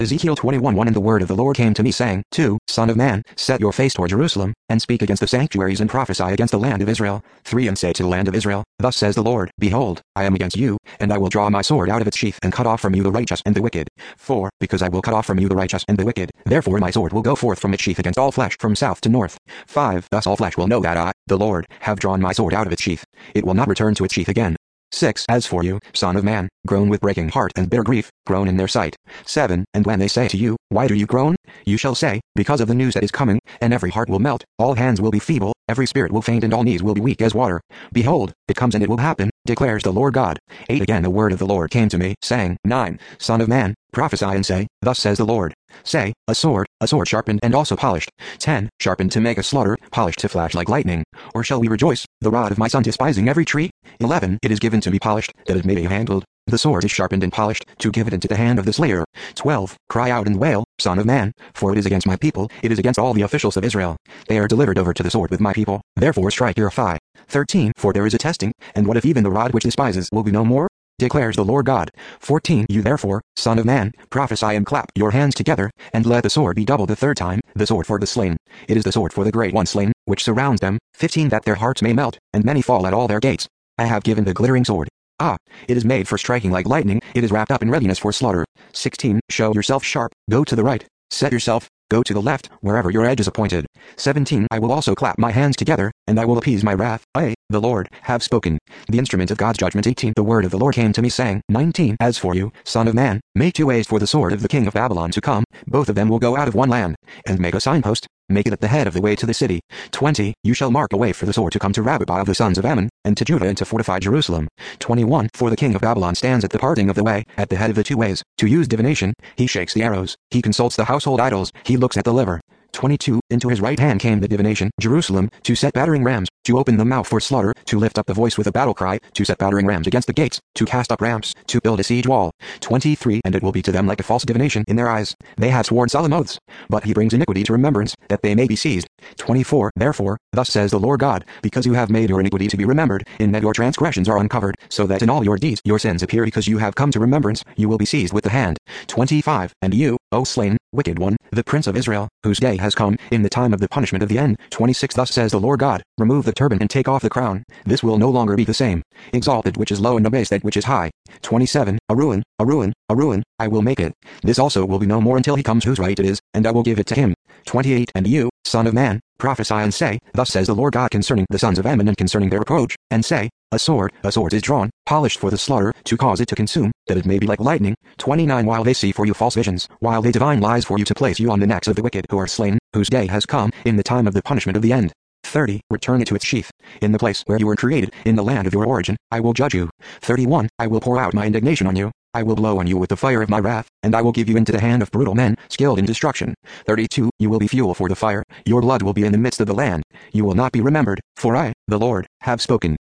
Ezekiel 21:1 And the word of the Lord came to me saying, 2. Son of man, set your face toward Jerusalem, and speak against the sanctuaries and prophesy against the land of Israel. 3. And say to the land of Israel, Thus says the Lord, Behold, I am against you, and I will draw my sword out of its sheath and cut off from you the righteous and the wicked. 4. Because I will cut off from you the righteous and the wicked, therefore my sword will go forth from its sheath against all flesh from south to north. 5. Thus all flesh will know that I, the Lord, have drawn my sword out of its sheath. It will not return to its sheath again. 6. As for you, son of man, groan with breaking heart and bitter grief, groan in their sight. 7. And when they say to you, Why do you groan? You shall say, Because of the news that is coming, and every heart will melt, all hands will be feeble, every spirit will faint and all knees will be weak as water. Behold, it comes and it will happen, declares the Lord God. 8. Again the word of the Lord came to me, saying, 9. Son of man, prophesy and say, Thus says the Lord. Say, a sword sharpened and also polished. 10. Sharpened to make a slaughter, polished to flash like lightning. Or shall we rejoice, the rod of my son despising every tree? 11. It is given to be polished, that it may be handled. The sword is sharpened and polished, to give it into the hand of the slayer. 12. Cry out and wail, son of man, for it is against my people, it is against all the officials of Israel. They are delivered over to the sword with my people, therefore strike your thigh. 13. For there is a testing, and what if even the rod which despises will be no more? Declares the Lord God. 14. You therefore, son of man, prophesy and clap your hands together, and let the sword be doubled the third time, the sword for the slain. It is the sword for the great one slain, which surrounds them. 15. That their hearts may melt, and many fall at all their gates. I have given the glittering sword. Ah, it is made for striking like lightning, it is wrapped up in readiness for slaughter. 16. Show yourself sharp, go to the right, set yourself, go to the left, wherever your edge is appointed. 17. I will also clap my hands together, and I will appease my wrath. I, the Lord, have spoken. The instrument of God's judgment. 18. The word of the Lord came to me saying, 19. As for you, son of man, make 2 ways for the sword of the king of Babylon to come, both of them will go out of one land, and make a signpost, make it at the head of the way to the city. 20. You shall mark a way for the sword to come to Rabbah of the sons of Ammon, and to Judah and to fortify Jerusalem. 21. For the king of Babylon stands at the parting of the way, at the head of the 2 ways, to use divination, he shakes the arrows, he consults the household idols, he looks at the liver. 22. Into his right hand came the divination, Jerusalem, to set battering rams, to open the mouth for slaughter, to lift up the voice with a battle cry, to set battering rams against the gates, to cast up ramps, to build a siege wall. 23. And it will be to them like a false divination in their eyes. They have sworn solemn oaths, but he brings iniquity to remembrance, that they may be seized. 24. Therefore, thus says the Lord God, because you have made your iniquity to be remembered, in that your transgressions are uncovered, so that in all your deeds your sins appear because you have come to remembrance, you will be seized with the hand. 25. And you, O slain, wicked one, the prince of Israel, whose day has come, in the time of the punishment of the end. 26. Thus says the Lord God, remove the turban and take off the crown, this will no longer be the same. Exalt that which is low and abase that which is high. 27. A ruin, a ruin, a ruin, I will make it. This also will be no more until he comes whose right it is, and I will give it to him. 28. And you, son of man, prophesy and say, Thus says the Lord God concerning the sons of Ammon and concerning their reproach, and say, a sword is drawn, polished for the slaughter, to cause it to consume, that it may be like lightning. 29. While they see for you false visions, while they divine lies for you to place you on the necks of the wicked who are slain, whose day has come, in the time of the punishment of the end. 30. Return it to its sheath. In the place where you were created, in the land of your origin, I will judge you. 31. I will pour out my indignation on you. I will blow on you with the fire of my wrath, and I will give you into the hand of brutal men, skilled in destruction. 32. You will be fuel for the fire, your blood will be in the midst of the land. You will not be remembered, for I, the Lord, have spoken.